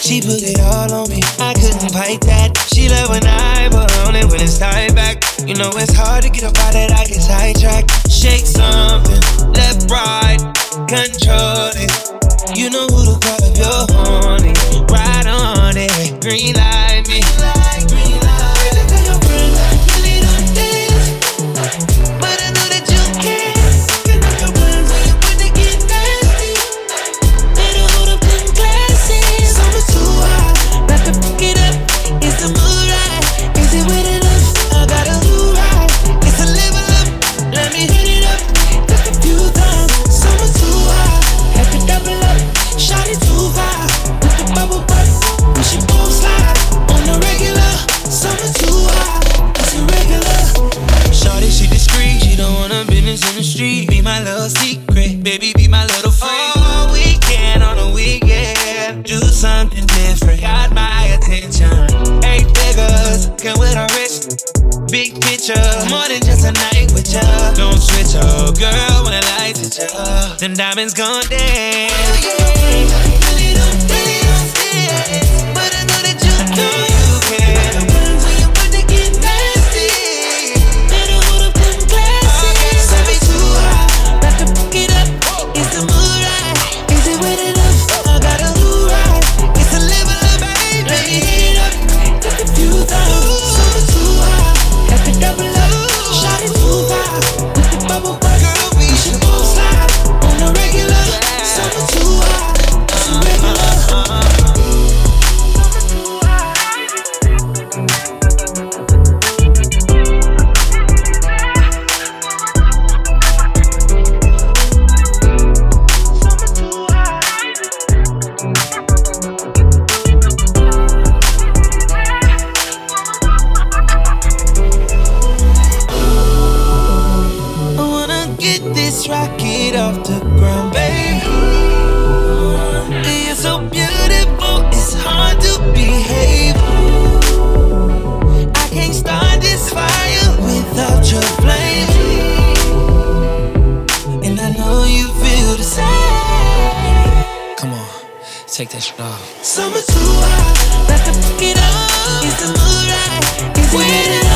She put it all on me, I couldn't fight that. She love when I put on it when it's time back. You know it's hard to get up out that I get sidetracked. Shake something, left, right, control it. You know who to call if you're horny. Ride on it, green light me. Green light. Tell your friends I really don't dance, but I know that you can. Can I your plans when they get nasty? Better hold up them glasses. Summer too hot, about to pick it up. Is the mood right? Is it wet enough? I got a new ride. It's a level up. Let me hit it up just a few times. Summer too hot, have to double up. Shot it too far with the bubble butt. We should both slide on the regular. Summer too hot, it's irregular. Shorty, she discreet. She don't want her business in the street. Be my little secret, baby, be my little freak. All weekend on a weekend, do something different. Got my attention. 8 figures, come with a wrist. Big picture, more than just a night with ya. Don't switch up, girl, when the lights hit ya. Them diamonds gon' dance. Really don't dance, but I know that you can. When you put to get nasty, better hold up them glasses. Send me too high, about to pick it up. Is the mood right? Is it wet enough? I got a new ride. It's a level up, baby. Let me hit it up just a few times. Summer too high, have to double up. Shot it too far with the bubble butt. Girl, we should both slide on the regular. Summer too high, it's irregular. Rocket off the ground, baby. You're so beautiful, it's hard to behave. I can't start this fire without your flame, and I know you feel the same. Come on, take that shit off. Summer too hot, about to pick it up. Is the mood right? Is it